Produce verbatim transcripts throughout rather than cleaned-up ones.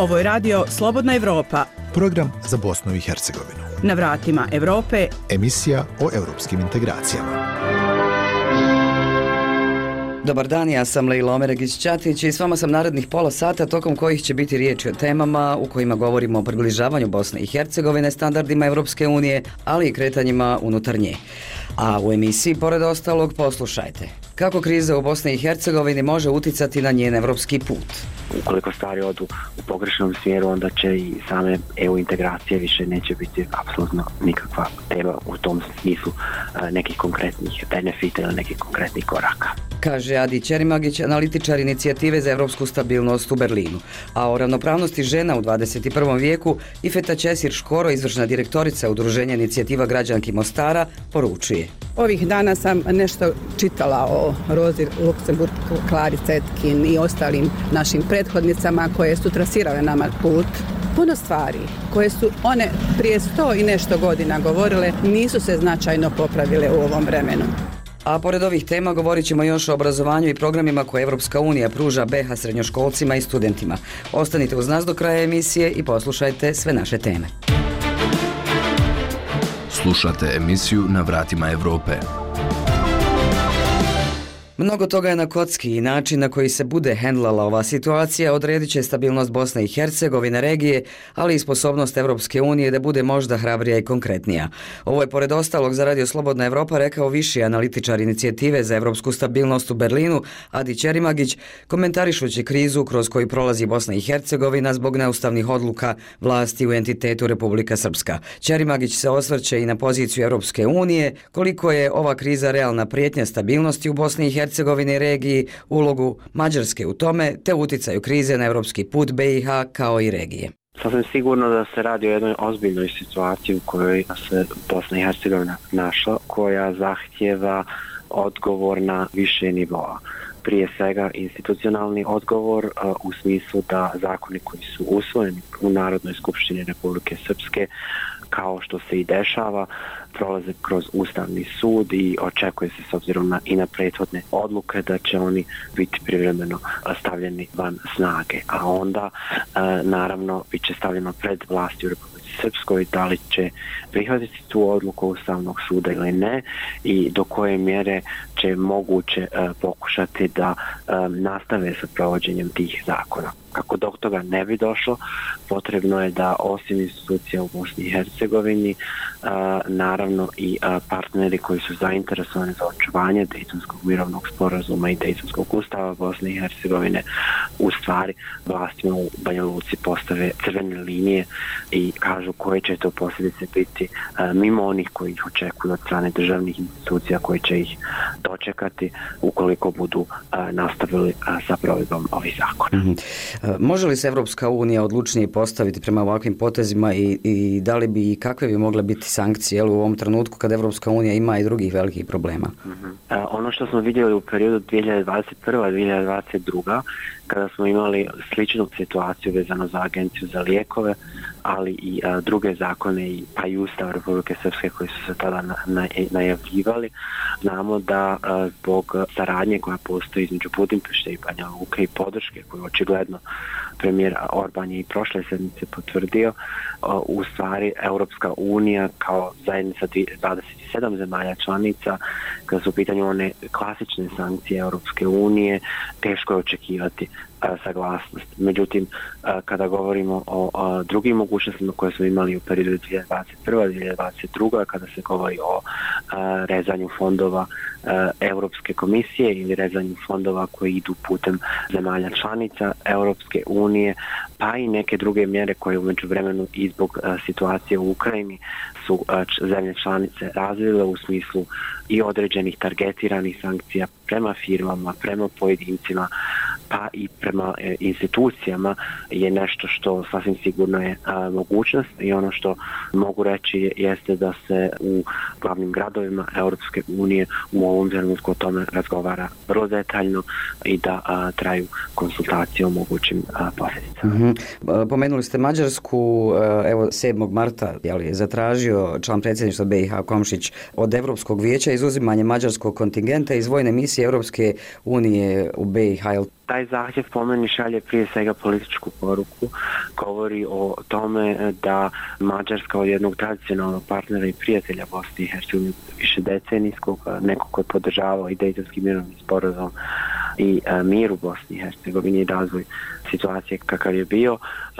Ovo je radio Slobodna Evropa. Program za Bosnu i Hercegovinu. Na vratima Evrope. Emisija o europskim integracijama. Dobar dan, ja sam Lejla Omeregić-Ćatić i s vama sam narednih pola sata tokom kojih će biti riječi o temama u kojima govorimo o približavanju Bosne i Hercegovine standardima Evropske unije, ali i kretanjima unutar nje. A u emisiji, pored ostalog, poslušajte kako kriza u Bosni i Hercegovini može uticati na njen evropski put. Ukoliko stvari odu u pogrešnom smjeru, onda će i same E U integracije više neće biti apsolutno nikakva tema u tom smislu nekih konkretnih benefita ili nekih konkretnih koraka. Kaže Adi Ćerimagić, analitičar inicijative za evropsku stabilnost u Berlinu. A o ravnopravnosti žena u dvadeset i prvom vijeku Ifeta Ćesir-Škoro, izvršna direktorica Udruženja inicijativa građanki Mostara, poručuje. Ovih dana sam nešto čitala o Rozi Luksemburg, Klari Cetkin i ostalim našim prethodnicama koje su trasirale nama put. Puno stvari koje su one prije sto i nešto godina govorile nisu se značajno popravile u ovom vremenu. A pored ovih tema govorit ćemo još o obrazovanju i programima koje Evropska unija pruža B e H srednjoškolcima i studentima. Ostanite uz nas do kraja emisije i poslušajte sve naše teme. Slušate emisiju Na vratima Evrope. Mnogo toga je na kocki i način na koji se bude hendlala ova situacija odredit će stabilnost Bosne i Hercegovine, regije, ali i sposobnost Evropske unije da bude možda hrabrija i konkretnija. Ovo je pored ostalog za Radio Slobodna Evropa rekao viši analitičar inicijative za evropsku stabilnost u Berlinu, Adi Ćerimagić, komentarišući krizu kroz koju prolazi Bosna i Hercegovina zbog neustavnih odluka vlasti u entitetu Republika Srpska. Ćerimagić se osvrće i na poziciju Evropske unije, koliko je ova kriza realna prijetnja stabilnosti u Bosni i Hercegovini, Hercegovine i regiji, ulogu Mađarske u tome, te uticaju krize na evropski put B i H kao i regije. Sasvim sigurno da se radi o jednoj ozbiljnoj situaciji u kojoj se Bosna i Hercegovina našla, koja zahtjeva odgovor na više nivoa. Prije svega institucionalni odgovor uh, u smislu da zakoni koji su usvojeni u Narodnoj skupštini Republike Srpske, kao što se i dešava, prolaze kroz Ustavni sud i očekuje se s obzirom na, i na prethodne odluke da će oni biti privremeno stavljeni van snage. A onda, uh, naravno, bit će stavljeno pred vlasti u Republike Srpskoj da li će prihvatiti tu odluku Ustavnog suda ili ne i do koje mjere će moguće uh, pokušati da um, nastave sa provođenjem tih zakona. Kako do toga ne bi došlo, potrebno je da osim institucija u Bosni i Hercegovini, uh, naravno i uh, partneri koji su zainteresovani za očuvanje Dejtonskog mirovnog sporazuma i Dejtonskog ustava Bosne i Hercegovine, u stvari vlastima u Banja Luci postave crvene linije i kažu koje će to posljedice biti uh, mimo onih koji ih očekuju od strane državnih institucija koji će ih dočekati ukoliko budu uh, nastavili uh, sa provedbom ovih zakona. Mm-hmm. Može li se Evropska unija odlučnije postaviti prema ovakvim potezima i, i da li bi i kakve bi mogle biti sankcije jel, u ovom trenutku kad Evropska unija ima i drugih velikih problema? Mm-hmm. E, ono što smo vidjeli u periodu dvije hiljade dvadeset prva do dvije hiljade dvadeset druga kada smo imali sličnu situaciju vezano za Agenciju za lijekove, ali i a, druge zakone i, pa i Ustav Republike Srpske koji su se tada na, na, najavljivali, znamo da a, zbog saradnje koja postoji između Budimpešte i Banja Luke i podrške koju očigledno premijer Orban je i prošle sedmice potvrdio, a, u stvari Europska unija kao zajednica dvadeset sedam zemalja članica, kada su u pitanju one klasične sankcije Europske unije, teško je očekivati a, saglasnost. Međutim, a, kada govorimo o a, drugim mogućnostima koje smo imali u periodu dvije hiljade dvadeset prva do dvije hiljade dvadeset druga kada se govori o a, rezanju fondova a, Europske komisije ili rezanju fondova koji idu putem zemalja članica Europske unije, pa i neke druge mjere koje u međuvremenu i zbog a, situacije u Ukrajini su a, č, zemlje članice razvile u smislu i određenih targetiranih sankcija prema firmama, prema pojedincima, pa i prema e, institucijama je nešto što sasvim sigurno je a, mogućnost i ono što mogu reći je, jeste da se u glavnim gradovima Europske unije u ovom trenutku o tome razgovara vrlo detaljno i da a, traju konsultacije o mogućim a, posljedicama. Mm-hmm. Pomenuli ste Mađarsku, evo sedmog marta je zatražio član predsjedništva B i H Komšić od Evropskog vijeća izuzimanje mađarskog kontingenta iz vojne misije Europske unije u B i H. Taj zahtjev po meni šalje prije svega političku poruku, govori o tome da Mađarska od jednog tradicionalnog partnera i prijatelja Bosne i Hercegovine više decenijskog, neko ko je podržavao i Dejtonski mirovni sporazum i mir u Bosni i Hercegovini i razvoj situacije kakav je bio,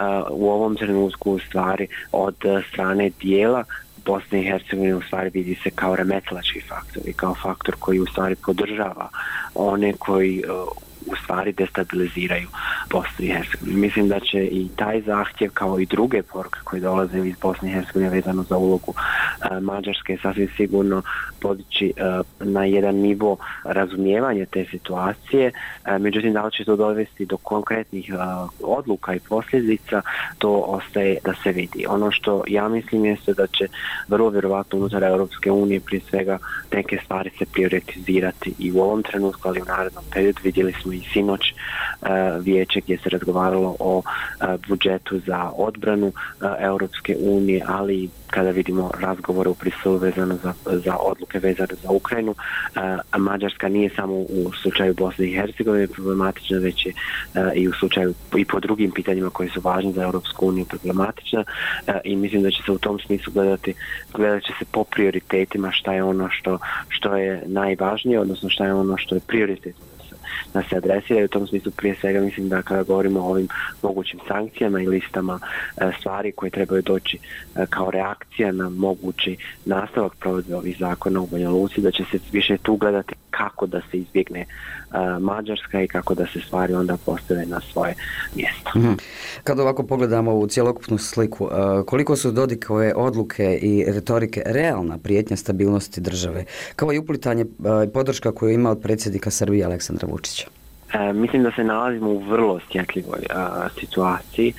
u ovom trenutku u stvari od strane dijela Bosne i Hercegovine u stvari vidi se kao remetilački faktor i kao faktor koji u stvari podržava one koji u stvari destabiliziraju Bosnu i Hercegovinu. Mislim da će i taj zahtjev kao i druge poruke koje dolaze iz Bosne i Hercegovine vezano za ulogu uh, Mađarske sasvim sigurno podići uh, na jedan nivo razumijevanja te situacije. Uh, međutim, da li će to dovesti do konkretnih uh, odluka i posljedica, to ostaje da se vidi. Ono što ja mislim jeste da će vrlo vjerovatno unutar Europske unije prije svega neke stvari se prioritizirati i u ovom trenutku, ali u narednom periodu. Vidjeli smo i sinoć uh, vijeće gdje se razgovaralo o uh, budžetu za odbranu uh, Europske unije, ali kada vidimo razgovore u Briselu vezano za, za odluke vezane za Ukrajinu, uh, Mađarska nije samo u slučaju Bosne i Hercegovine problematična, već je uh, i u slučaju i po drugim pitanjima koji su važni za Europsku uniju problematična uh, i mislim da će se u tom smislu gledati, gledat će se po prioritetima šta je ono što, što je najvažnije, odnosno šta je ono što je prioritetno da se adresira i u tom smislu prije svega mislim da kada govorimo o ovim mogućim sankcijama i listama e, stvari koje trebaju doći e, kao reakcija na mogući nastavak provedbe ovih zakona u Banja Luci, da će se više tu gledati kako da se izbjegne e, Mađarska i kako da se stvari onda postave na svoje mjesto. Mm-hmm. Kad ovako pogledamo u cjelokupnu sliku, e, koliko su Dodikove odluke i retorike realna prijetnja stabilnosti države, kao i uplitanje i e, podrška koju ima od predsjednika Srbije Aleksandra Vučića? E, mislim da se nalazimo u vrlo osjetljivoj a, situaciji.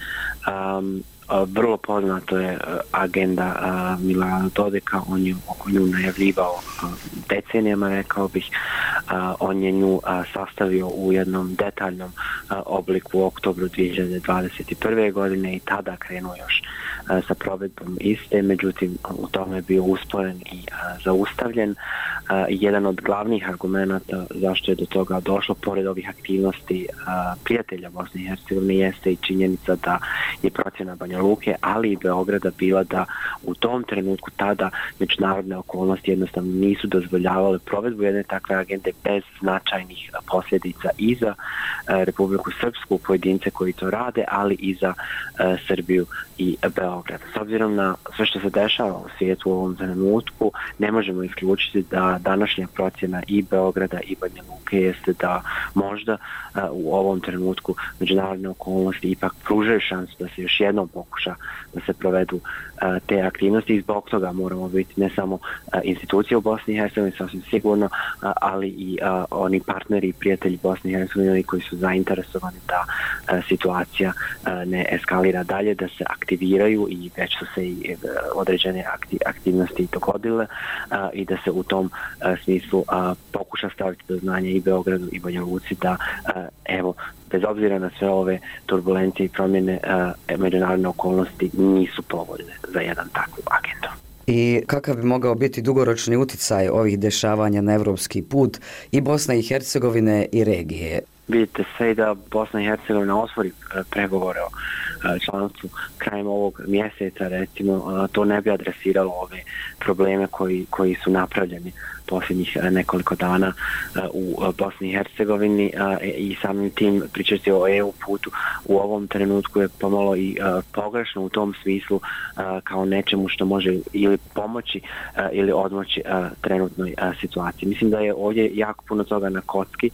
Um, a, vrlo poznato je a, agenda a, Milorada Dodika, on je oko nju najavljivao a, decenijama, rekao bih. A, on je nju a, sastavio u jednom detaljnom a, obliku u oktobru dvije hiljade dvadeset prve. godine i tada krenuo još a, sa provedbom iste, međutim u tome je bio usporen i a, zaustavljen. Uh, jedan od glavnih argumenata zašto je do toga došlo, pored ovih aktivnosti uh, prijatelja Bosne i Hercegovine, jeste i činjenica da je procjena Banja Luke, ali i Beograda bila da u tom trenutku tada međunarodne okolnosti jednostavno nisu dozvoljavale provedbu jedne takve agende bez značajnih posljedica i za uh, Republiku Srpsku, pojedince koji to rade, ali i za uh, Srbiju i Beograd. S obzirom na sve što se dešava u svijetu u ovom trenutku, ne možemo isključiti da današnja procjena i Beograda i Banja Luke jeste da možda uh, u ovom trenutku međunarodne okolnosti ipak pružaju šansu da se još jednom pokuša da se provedu uh, te aktivnosti i zbog toga moramo biti ne samo uh, institucije u Bosni i Hercegovini, sasvim sigurno, uh, ali i uh, oni partneri i prijatelji Bosne i Hercegovine koji su zainteresovani da uh, situacija uh, ne eskalira dalje, da se aktiviraju i već su se i uh, određene akti- aktivnosti dogodile uh, i da se u tom uh, smislu uh, pokuša staviti do znanja i Beogradu i Banja Luci da uh, evo, bez obzira na sve ove turbulencije i promjene, uh, međunarodne okolnosti nisu povoljne za jedan takvu agendu. I kakav bi mogao biti dugoročni utjecaj ovih dešavanja na evropski put i Bosne i Hercegovine i regije? Vidite sve i da Bosna i Hercegovina otvori pregovore o članstvu krajem ovog mjeseca, recimo, to ne bi adresiralo ove probleme koji, koji su napravljeni posljednjih nekoliko dana u Bosni i Hercegovini i samim tim pričati o E U putu u ovom trenutku je pomalo i pogrešno u tom smislu kao nečemu što može ili pomoći ili odmoći trenutnoj situaciji. Mislim da je ovdje jako puno toga na kocki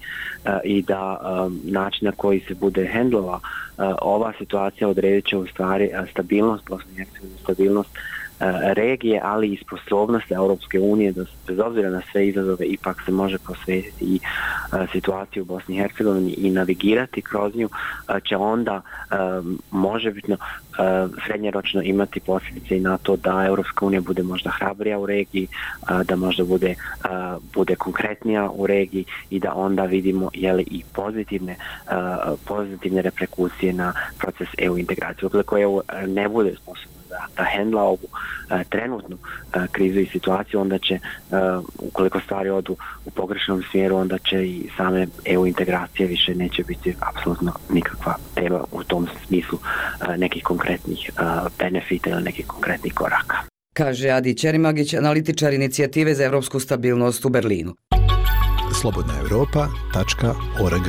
i da način na koji se bude hendlala ova situacija odredit će u stvari stabilnost Bosne i Hercegovine, stabilnost regije, ali i sposobnost Europske unije da bez obzira na sve izazove ipak se može posvetiti i situaciju u Bosni i Hercegovini i navigirati kroz nju, će onda možebitno srednjeročno imati posljedice i na to da Europska unija bude možda hrabrija u regiji, da možda bude, bude konkretnija u regiji i da onda vidimo jeli i pozitivne, pozitivne reperkusije na proces E U integracije. Ukoliko E U ne bude sposobno da, da hendla ovu uh, trenutnu uh, krizu i situaciju, onda će, uh, ukoliko stvari odu u pogrešnom smjeru, onda će i same E U integracije više neće biti apsolutno nikakva tema u tom smislu uh, nekih konkretnih uh, benefita ili nekih konkretnih koraka. Kaže Adi Ćerimagić, analitičar inicijative za evropsku stabilnost u Berlinu. slobodna europa tačka org.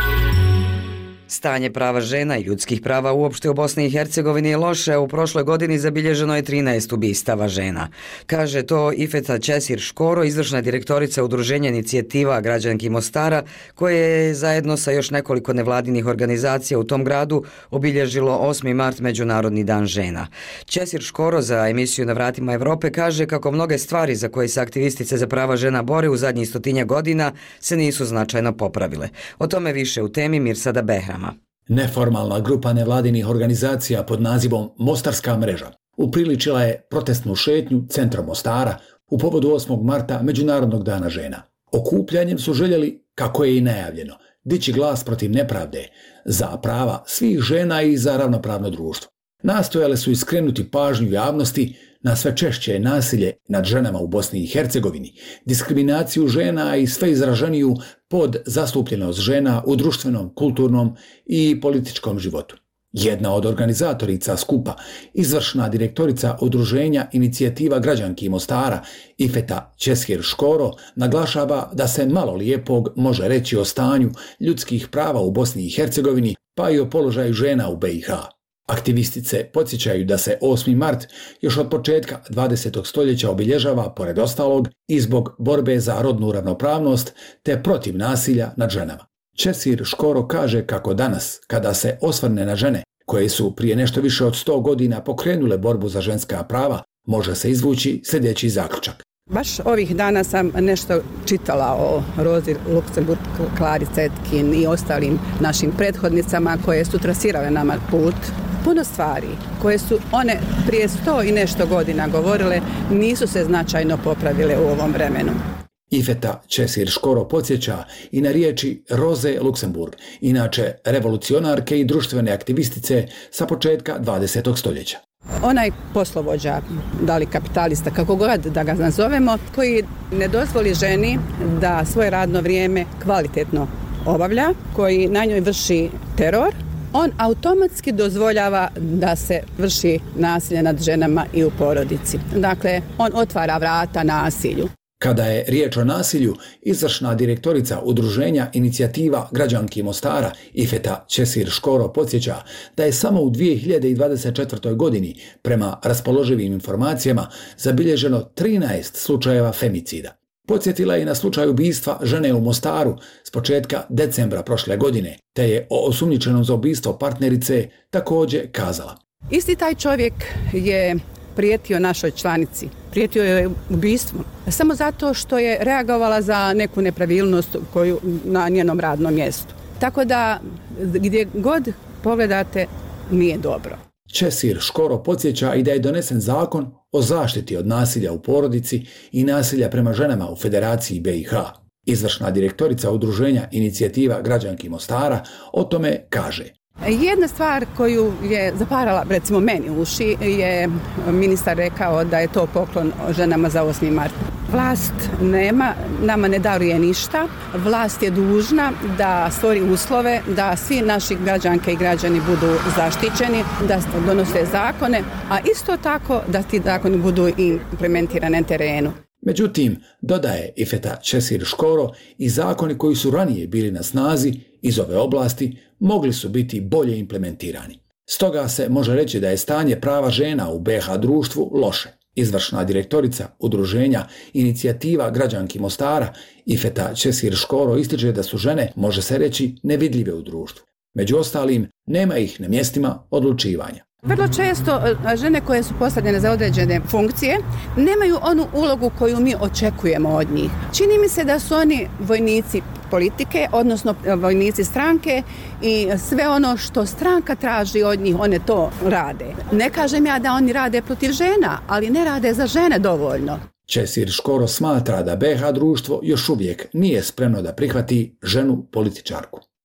Stanje prava žena i ljudskih prava uopšte u Bosni i Hercegovini je loše, a u prošloj godini zabilježeno je trinaest ubistava žena. Kaže to Ifeta Ćesir Škoro, izvršna direktorica Udruženja inicijativa građanki Mostara, koje je zajedno sa još nekoliko nevladinih organizacija u tom gradu obilježilo osmi mart Međunarodni dan žena. Ćesir Škoro za emisiju Na vratima Evrope kaže kako mnoge stvari za koje se aktivistice za prava žena bore u zadnjih stotinja godina se nisu značajno popravile. O tome više u temi Mirsada Behrama. Neformalna grupa nevladinih organizacija pod nazivom Mostarska mreža upriličila je protestnu šetnju centrom Mostara u povodu osmog marta Međunarodnog dana žena. Okupljanjem su željeli, kako je i najavljeno, dići glas protiv nepravde, za prava svih žena i za ravnopravno društvo. Nastojale su iskrenuti pažnju javnosti na sve češće nasilje nad ženama u Bosni i Hercegovini, diskriminaciju žena i sve izraženiju podzastupljenost žena u društvenom, kulturnom i političkom životu. Jedna od organizatorica skupa, izvršna direktorica Udruženja inicijativa građanki Mostara, Ifeta Ćesir Škoro, naglašava da se malo lijepog može reći o stanju ljudskih prava u Bosni i Hercegovini, pa i o položaju žena u B i H. Aktivistice podsjećaju da se osmi mart još od početka dvadesetog stoljeća obilježava, pored ostalog, i zbog borbe za rodnu ravnopravnost te protiv nasilja nad ženama. Ćesir Škoro kaže kako danas, kada se osvrne na žene koje su prije nešto više od sto godina pokrenule borbu za ženska prava, može se izvući sljedeći zaključak. Baš ovih dana sam nešto čitala o Rozi Luksemburg, Klari Cetkin i ostalim našim prethodnicama koje su trasirale nama put. Puno stvari koje su one prije sto i nešto godina govorile nisu se značajno popravile u ovom vremenu. Ifeta Ćesir Škoro podsjeća i na riječi Roze Luksemburg, inače revolucionarke i društvene aktivistice sa početka dvadesetog stoljeća. Onaj poslovođa, da li kapitalista, kako god da ga nazovemo, koji ne dozvoli ženi da svoje radno vrijeme kvalitetno obavlja, koji na njoj vrši teror, on automatski dozvoljava da se vrši nasilje nad ženama i u porodici. Dakle, on otvara vrata nasilju. Kada je riječ o nasilju, izvršna direktorica Udruženja inicijativa građanki Mostara, Ifeta Ćesir Škoro, podsjeća da je samo u dvije hiljade dvadeset četvrtoj. godini, prema raspoloživim informacijama, zabilježeno trinaest slučajeva femicida. Podsjetila je i na slučaj ubistva žene u Mostaru s početka decembra prošle godine, te je o osumnjičenom za ubistvo partnerice također kazala. Isti taj čovjek je prijetio našoj članici, prijetio je ubistvom, samo zato što je reagovala za neku nepravilnost koju na njenom radnom mjestu. Tako da gdje god pogledate nije dobro. Ćesir Škoro podsjeća i da je donesen zakon o zaštiti od nasilja u porodici i nasilja prema ženama u Federaciji B i H. Izvršna direktorica Udruženja inicijativa građanki Mostara o tome kaže. Jedna stvar koju je zaparala, recimo meni uši, je ministar rekao da je to poklon ženama za osmi mart. Vlast nema, nama ne daruje ništa. Vlast je dužna da stvori uslove da svi naši građanke i građani budu zaštićeni, da donose zakone, a isto tako da ti zakoni budu implementirani na terenu. Međutim, dodaje Ifeta Ćesir Škoro, i zakoni koji su ranije bili na snazi iz ove oblasti mogli su biti bolje implementirani. Stoga se može reći da je stanje prava žena u B i H društvu loše. Izvršna direktorica Udruženja inicijativa građanki Mostara, Ifeta Ćesir Škoro, ističe da su žene, može se reći, nevidljive u društvu. Među ostalim, nema ih na mjestima odlučivanja. Vrlo često žene koje su postavljene za određene funkcije nemaju onu ulogu koju mi očekujemo od njih. Čini mi se da su oni vojnici politike, odnosno vojnici stranke, i sve ono što stranka traži od njih, one to rade. Ne kažem ja da oni rade protiv žena, ali ne rade za žene dovoljno. Ćesir Škoro smatra da B i H društvo još uvijek nije spremno da prihvati ženu političarku.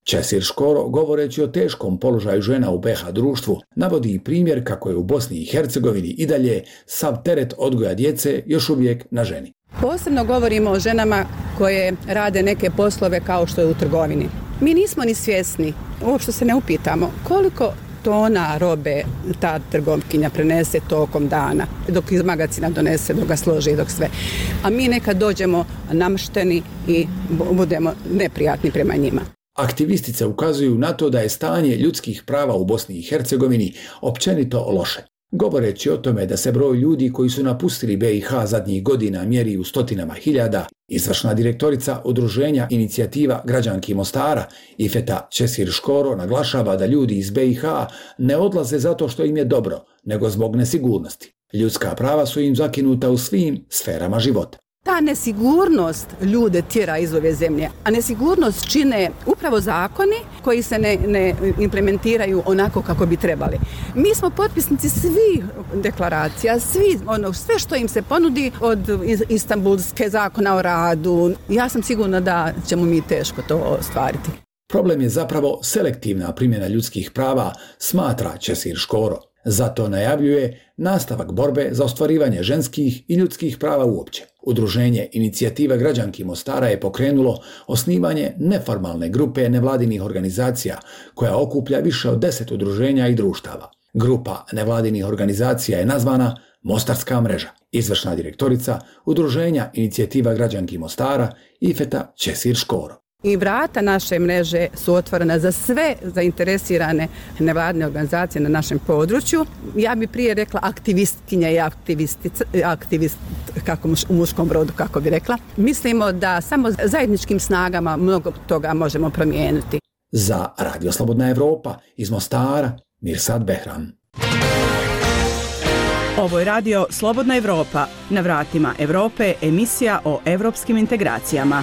Česir Škoro, govoreći o teškom položaju žena u be ha društvu, navodi i primjer kako je u Bosni i Hercegovini i dalje sav teret odgoja djece još uvijek na ženi. Posebno govorimo o ženama koje rade neke poslove kao što je u trgovini. Mi nismo ni svjesni, uopšte se ne upitamo koliko tona robe ta trgovkinja prenese tokom dana, dok iz magacina donese, dok ga složi, dok sve. A mi nekad dođemo namšteni i budemo neprijatni prema njima. Aktivistice ukazuju na to da je stanje ljudskih prava u Bosni i Hercegovini općenito loše. Govoreći o tome da se broj ljudi koji su napustili be i ha zadnjih godina mjeri u stotinama hiljada, izvršna direktorica Udruženja Inicijativa građanki Mostara, Ifeta Česir Škoro, naglašava da ljudi iz be i ha ne odlaze zato što im je dobro, nego zbog nesigurnosti. Ljudska prava su im zakinuta u svim sferama života. Ta nesigurnost ljude tjera iz ove zemlje, a nesigurnost čine upravo zakoni koji se ne, ne implementiraju onako kako bi trebali. Mi smo potpisnici svih deklaracija, svi, ono, sve što im se ponudi od Istanbulske zakona o radu. Ja sam sigurna da ćemo mi teško to ostvariti. Problem je zapravo selektivna primjena ljudskih prava, smatra Česir Škoro. Zato najavljuje nastavak borbe za ostvarivanje ženskih i ljudskih prava uopće. Udruženje Inicijativa građanki Mostara je pokrenulo osnivanje neformalne grupe nevladinih organizacija koja okuplja više od deset udruženja i društava. Grupa nevladinih organizacija je nazvana Mostarska mreža. Izvršna direktorica Udruženja Inicijativa građanki Mostara Ifeta Česir Škoro. I vrata naše mreže su otvorena za sve zainteresirane nevladine organizacije na našem području. Ja bi prije rekla aktivistkinja i aktivistica, aktivist, kako u muškom rodu, kako bi rekla. Mislimo da samo zajedničkim snagama mnogo toga možemo promijeniti. Za Radio Slobodna Evropa iz Mostara, Mirsad Behram. Ovo je radio Slobodna Evropa, na vratima Evrope, emisija o evropskim integracijama.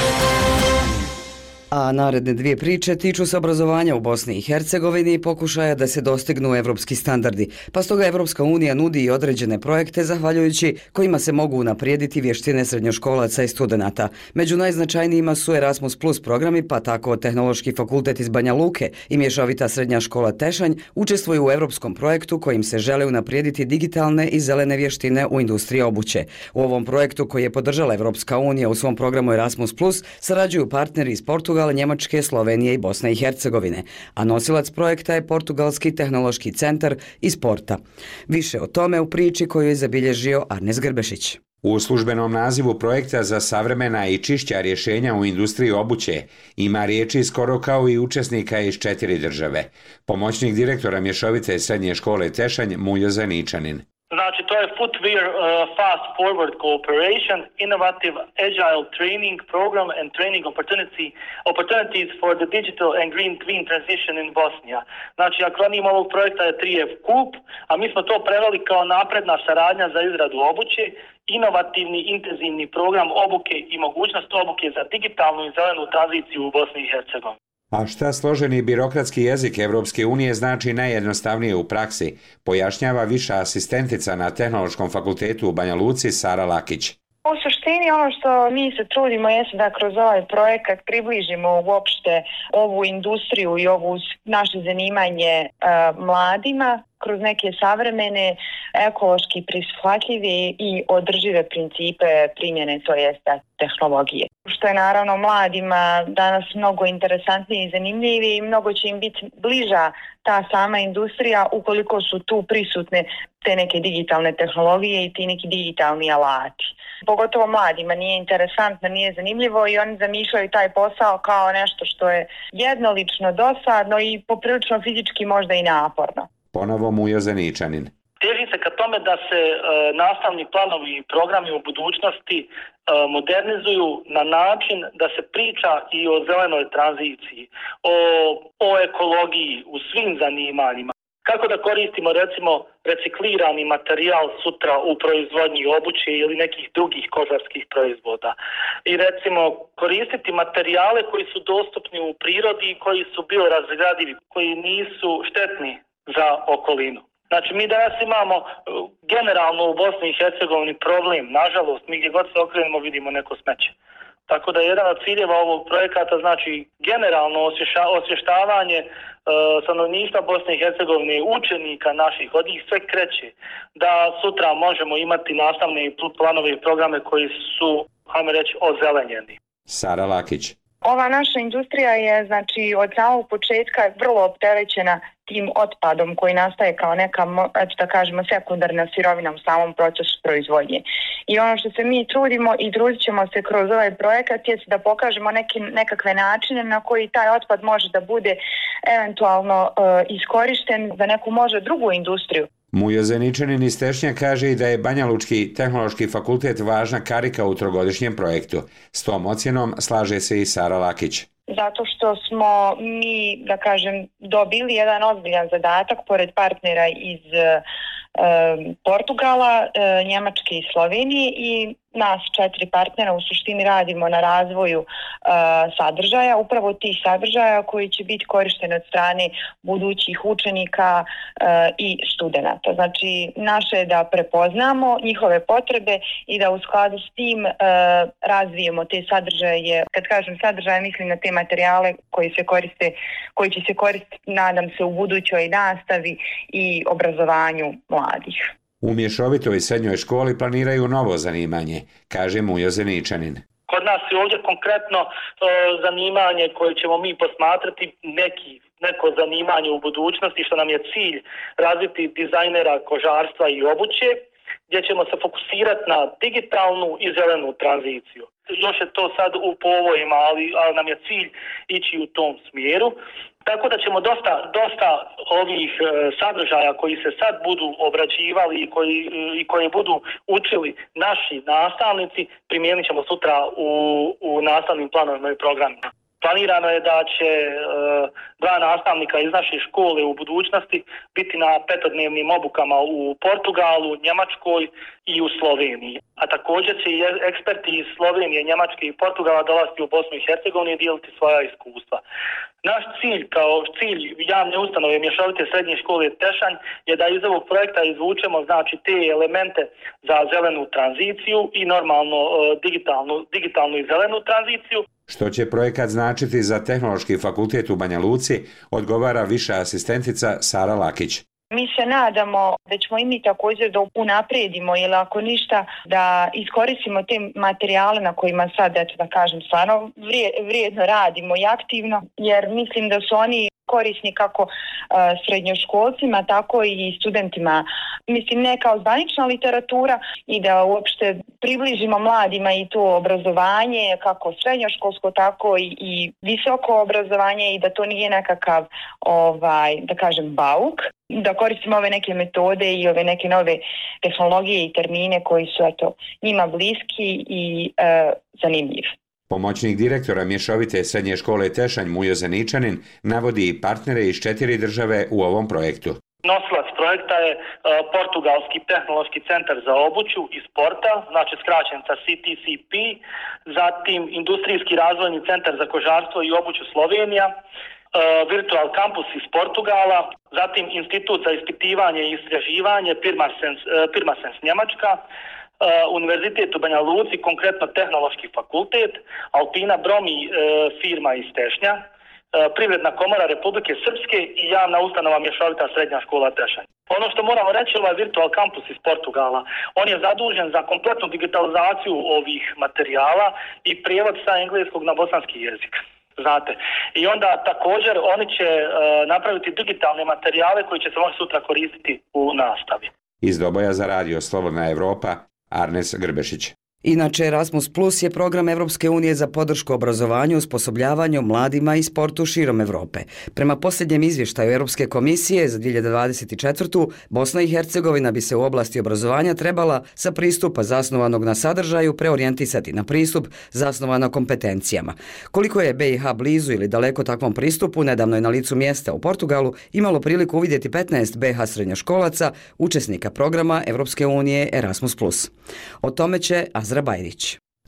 A naredne dvije priče tiču se obrazovanja u Bosni i Hercegovini i pokušaja da se dostignu evropski standardi, pa stoga Evropska unija nudi i određene projekte zahvaljujući kojima se mogu unaprijediti vještine srednjoškolaca i studenata. Među najznačajnijima su Erasmus plus programi, pa tako Tehnološki fakultet iz Banja Luke i Mješovita srednja škola Tešanj učestvuju u evropskom projektu kojim se žele unaprijediti digitalne i zelene vještine u industriji obuće. U ovom projektu koji je podržala Evropska unija u svom programu Erasmus plus sarađuju partneri iz Portugala, Njemačke, Slovenije i Bosne i Hercegovine, a nosilac projekta je Portugalski tehnološki centar iz Porta. Više o tome u priči koju je zabilježio Arnes Grbešić. U službenom nazivu projekta za savremena i čišća rješenja u industriji obuće ima riječi skoro kao i učesnika iz četiri države. Pomoćnik direktora Mješovite srednje škole Tešanj Muljo Zaničanin. Znači, to je Footwear uh, Fast Forward Cooperation, Innovative Agile Training Program and Training opportunity, Opportunities for the Digital and Green Twin Transition in Bosnia. Znači, akronim ovog projekta je tri F KUP, a mi smo to preveli kao napredna saradnja za izradu obuće, inovativni intenzivni program obuke i mogućnost obuke za digitalnu i zelenu tranziciju u Bosni i Hercegovini. A šta složeni birokratski jezik Evropske unije znači najjednostavnije u praksi, pojašnjava viša asistentica na Tehnološkom fakultetu u Banja Luci Sara Lakić. U suštini ono što mi se trudimo jeste da kroz ovaj projekat približimo uopšte ovu industriju i ovu naše zanimanje uh, mladima kroz neke savremene, ekološki prihvatljive i održive principe primjene, to jeste tehnologije. Što je naravno mladima danas mnogo interesantnije i zanimljivije i mnogo će im biti bliža ta sama industrija ukoliko su tu prisutne te neke digitalne tehnologije i ti neki digitalni alati. Pogotovo mladima nije interesantno, nije zanimljivo i oni zamišljaju taj posao kao nešto što je jednolično, dosadno i poprilično fizički možda i naporno. Ponovo Mujo Zaničanin. Teži se ka tome da se e, nastavni planovi i programi u budućnosti e, modernizuju na način da se priča i o zelenoj tranziciji, o, o ekologiji u svim zanimanjima. Kako da koristimo recimo reciklirani materijal sutra u proizvodnji obuće ili nekih drugih kožarskih proizvoda. I recimo koristiti materijale koji su dostupni u prirodi i koji su biorazgradivi, koji nisu štetni za okolinu. Znači, mi danas imamo generalno u Bosni i Hercegovini problem, nažalost, mi gdje god se okrenemo vidimo neko smeće. Tako da jedan od ciljeva ovog projekata znači generalno osvještavanje stanovništva Bosne i Hercegovine, učenika naših, od njih sve kreće, da sutra možemo imati nastavne planove i programe koji su, hajmo reći, ozelenjeni. Sara Lakić. Ova naša industrija je, znači, od samog početka vrlo opterećena tim otpadom koji nastaje kao neka, eto da kažemo, sekundarna sirovina u samom procesu proizvodnje. I ono što se mi trudimo i trudit ćemo se kroz ovaj projekat je da pokažemo neki, nekakve načine na koji taj otpad može da bude eventualno uh, iskorišten za neku možda drugu industriju. Mujo Zeničanin iz Tešnja kaže i da je Banjalučki tehnološki fakultet važna karika u trogodišnjem projektu. S tom ocjenom slaže se i Sara Lakić. Zato što smo mi, da kažem, dobili jedan ozbiljan zadatak pored partnera iz e, Portugala, e, Njemačke i Slovenije i nas četiri partnera u suštini radimo na razvoju e, sadržaja, upravo tih sadržaja koji će biti korišteni od strane budućih učenika e, i studenata. Znači, naše je da prepoznamo njihove potrebe i da u skladu s tim e, razvijemo te sadržaje. Kad kažem sadržaje, mislim na te materijale koji se koriste, koji će se koristiti, nadam se, u budućoj nastavi i obrazovanju mladih. U mješovitoj srednjoj školi planiraju novo zanimanje, kaže Mujo Zeničanin. Kod nas je ovdje konkretno e, zanimanje koje ćemo mi posmatrati, neki, neko zanimanje u budućnosti, što nam je cilj razviti dizajnera kožarstva i obuće, gdje ćemo se fokusirati na digitalnu i zelenu tranziciju. Još je to sad u povojima, ali, ali nam je cilj ići u tom smjeru. Tako da ćemo dosta, dosta ovih e, sadržaja koji se sad budu obrađivali i koji, i koji budu učili naši nastavnici, primijenit ćemo sutra u, u nastavnim planovima i programima. Planirano je da će e, dva nastavnika iz naše škole u budućnosti biti na petodnevnim obukama u Portugalu, Njemačkoj i u Sloveniji. A također će i eksperti iz Slovenije, Njemačke i Portugala dolaziti u Bosnu i Hercegovinu i dijeliti svoja iskustva. Naš cilj kao cilj javne ustanove mješovite srednje škole Tešanj je da iz ovog projekta izvučemo znači te elemente za zelenu tranziciju i normalno digitalnu, digitalnu i zelenu tranziciju. Što će projekat značiti za Tehnološki fakultet u Banja Luci, odgovara viša asistentica Sara Lakić. Mi se nadamo da ćemo i mi također da unaprijedimo ili ako ništa da iskoristimo te materijale na kojima sad, eto da kažem, stvarno vrijedno radimo i aktivno, jer mislim da su oni korisni kako uh, srednjoškolcima, tako i studentima. Mislim, ne kao zvanična literatura i da uopšte približimo mladima i to obrazovanje, kako srednjoškolsko, tako i, i visoko obrazovanje i da to nije nekakav, ovaj, da kažem, bauk. Da koristimo ove neke metode i ove neke nove tehnologije i termine koji su eto, njima bliski i uh, zanimljivi. Pomoćnik direktora mješovite srednje škole Tešanj Mujo Zeničanin navodi i partnere iz četiri države u ovom projektu. Nosilac projekta je uh, Portugalski tehnološki centar za obuću i sporta, znači skraćenica C T C P, zatim Industrijski razvojni centar za kožarstvo i obuću Slovenija, uh, Virtual Campus iz Portugala, zatim Institut za ispitivanje i istraživanje Pirmasens, uh, Pirmasens Njemačka, Uh, Univerzitet u Banja Luci, konkretno Tehnološki fakultet, Alpina Bromi uh, firma iz Tešnja, uh, Privredna komora Republike Srpske i javna ustanova mješovita srednja škola Tešanj. Ono što moramo reći, ovaj Virtual Campus iz Portugala, on je zadužen za kompletnu digitalizaciju ovih materijala i prijevod sa engleskog na bosanski jezik. Znate. I onda također oni će uh, napraviti digitalne materijale koji će se moći sutra koristiti u nastavi. Iz Doboja za radio Slobodna Evropa, Arnes Grbešić. Inače, Erasmus Plus je program Evropske unije za podršku obrazovanju, osposobljavanju mladima i sportu širom Evrope. Prema posljednjem izvještaju Europske komisije za dvije hiljade dvadeset četvrtu. Bosna i Hercegovina bi se u oblasti obrazovanja trebala sa pristupa zasnovanog na sadržaju preorijentisati na pristup zasnovan na kompetencijama. Koliko je B i H blizu ili daleko takvom pristupu, nedavno je na licu mjesta u Portugalu imalo priliku uvidjeti petnaest B i H srednjoškolaca, učesnika programa Evropske unije Erasmus Plus. O tome će Azra Bajrić.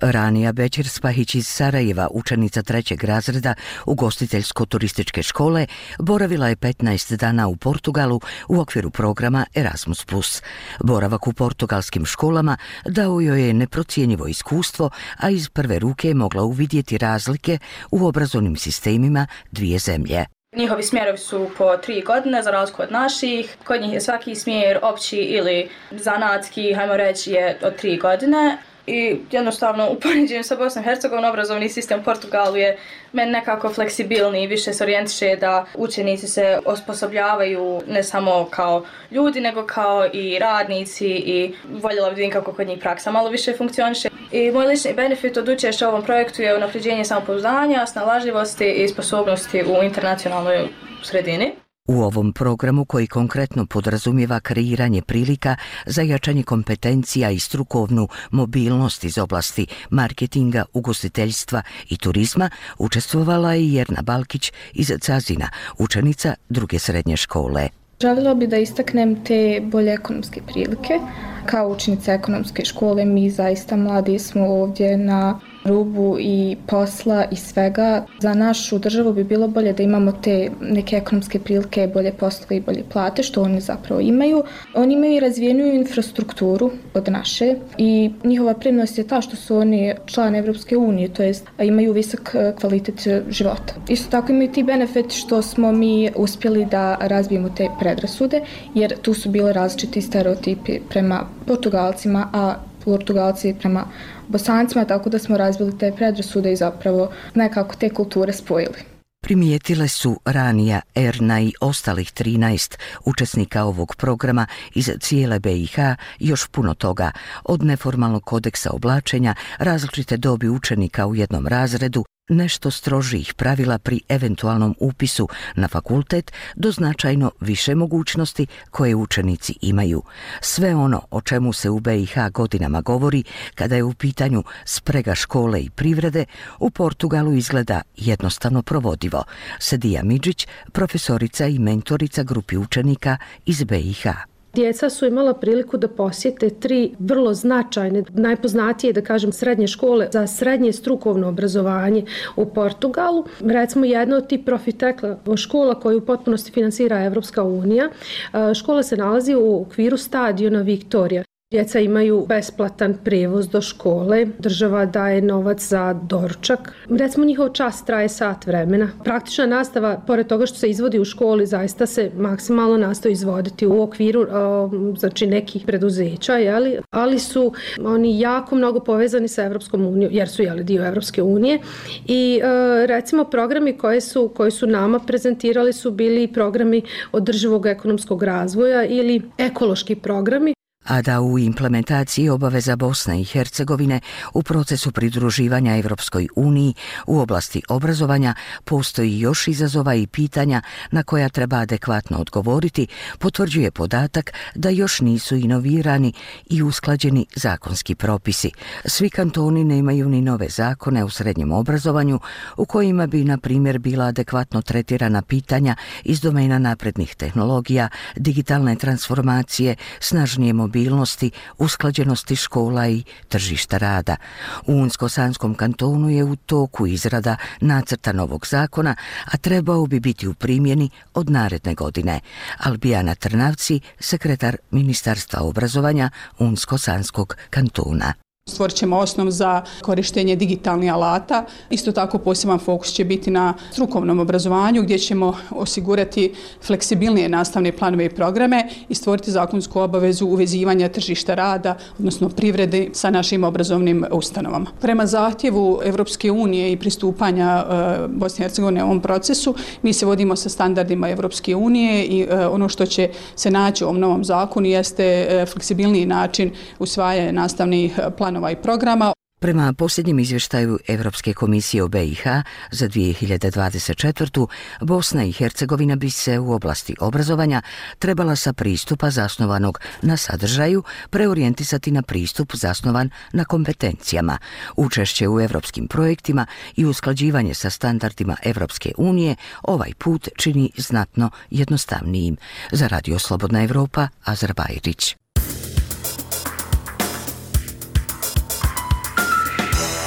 Ranija Bećir-Spahić iz Sarajeva, učenica trećeg razreda ugostiteljsko-turističke škole, boravila je petnaest dana u Portugalu u okviru programa Erasmus plus. Boravak u portugalskim školama dao joj je neprocjenjivo iskustvo, a iz prve ruke je mogla uvidjeti razlike u obrazovnim sistemima dvije zemlje. Njihovi smjerovi su po tri godine, za razliku od naših. Kod njih je svaki smjer opći ili zanatski, hajmo reći, je od tri godine. I jednostavno u poređenju sa Bosnom i Hercegovinom obrazovni sistem u Portugalu je meni nekako fleksibilniji, više se orijentiše da učenici se osposobljavaju ne samo kao ljudi, nego kao i radnici i voljela bi vidim kako kod njih praksa malo više funkcioniše. I moj lični benefit od učešća u ovom projektu je unapređenje samopouzdanja, snalažljivosti i sposobnosti u internacionalnoj sredini. U ovom programu, koji konkretno podrazumijeva kreiranje prilika za jačanje kompetencija i strukovnu mobilnost iz oblasti marketinga, ugostiteljstva i turizma, učestvovala je i Jerna Balkić iz Cazina, učenica druge srednje škole. Željela bi da istaknem te bolje ekonomske prilike. Kao učenica ekonomske škole mi zaista mladi smo ovdje na rubu i posla i svega. Za našu državu bi bilo bolje da imamo te neke ekonomske prilike, bolje poslove i bolje plate, što oni zapravo imaju. Oni imaju i razvijeniju infrastrukturu od naše i njihova prednost je ta što su oni član Evropske unije, to jest imaju visok kvalitet života. Isto tako imaju ti benefit što smo mi uspjeli da razbijemo te predrasude, jer tu su bile različiti stereotipi prema Portugalcima, a Portugalci prema Bosancima, tako da smo razbili te predrasude i zapravo nekako te kulture spojili. Primijetile su Ranija, Erna i ostalih trinaest učesnika ovog programa iz cijele B i H još puno toga, od neformalnog kodeksa oblačenja, različite dobi učenika u jednom razredu, nešto strožijih pravila pri eventualnom upisu na fakultet do značajno više mogućnosti koje učenici imaju. Sve ono o čemu se u B i H godinama govori kada je u pitanju sprega škole i privrede, u Portugalu izgleda jednostavno provodivo. Sedija Midžić, profesorica i mentorica grupi učenika iz B i H. Djeca su imala priliku da posjete tri vrlo značajne, najpoznatije, da kažem, srednje škole za srednje strukovno obrazovanje u Portugalu. Recimo, jedna od tih Profitekla škola koju u potpunosti finansira Evropska unija. Škola se nalazi u okviru stadiona Viktorija. Djeca imaju besplatan prevoz do škole, država daje novac za doručak. Recimo, njihov čas traje sat vremena. Praktična nastava, pored toga što se izvodi u školi, zaista se maksimalno nastoji izvoditi u okviru znači nekih preduzeća, jeli? Ali su oni jako mnogo povezani sa Evropskom unijom, jer su jeli dio Evropske unije. I recimo programi koje su, koji su nama prezentirali su bili programi održivog ekonomskog razvoja ili ekološki programi. A da u implementaciji obaveza Bosne i Hercegovine u procesu pridruživanja Evropskoj uniji u oblasti obrazovanja postoji još izazova i pitanja na koja treba adekvatno odgovoriti, potvrđuje podatak da još nisu inovirani i usklađeni zakonski propisi. Svi kantoni nemaju ni nove zakone u srednjem obrazovanju u kojima bi, na primjer, bila adekvatno tretirana pitanja iz domena naprednih tehnologija, digitalne transformacije, snažnije mobilnosti, mobilnosti, usklađenosti škola i tržišta rada. U Unsko-Sanskom kantonu je u toku izrada nacrta novog zakona, a trebao bi biti u primjeni od naredne godine. Albijana Trnavci, sekretar Ministarstva obrazovanja Unsko-Sanskog kantona. Stvorit ćemo osnov za korištenje digitalnih alata. Isto tako poseban fokus će biti na strukovnom obrazovanju gdje ćemo osigurati fleksibilnije nastavne planove i programe i stvoriti zakonsku obavezu uvezivanja tržišta rada, odnosno privrede sa našim obrazovnim ustanovama. Prema zahtjevu Evropske unije i pristupanja Bosne i Hercegovine u ovom procesu, mi se vodimo sa standardima Evropske unije i ono što će se naći u ovom novom zakonu jeste fleksibilniji način usvajanja nastavnih planova i programa. Prema posljednjem izvještaju Evropske komisije o B i H za dvije hiljade dvadeset četvrtu. Bosna i Hercegovina bi se u oblasti obrazovanja trebala sa pristupa zasnovanog na sadržaju preorijentisati na pristup zasnovan na kompetencijama. Učešće u evropskim projektima i usklađivanje sa standardima Evropske unije ovaj put čini znatno jednostavnijim. Za Radio Slobodna Evropa, Azar Bajrić.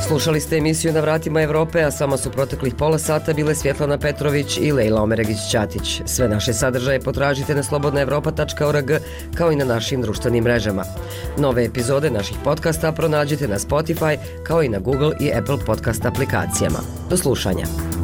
Slušali ste emisiju Na vratima Evrope, a sama su proteklih pola sata bile Svjetlana Petrović i Lejla Omeregić-Ćatić. Sve naše sadržaje potražite na slobodna evropa tačka org kao i na našim društvenim mrežama. Nove epizode naših podcasta pronađite na Spotify kao i na Google i Apple podcast aplikacijama. Do slušanja.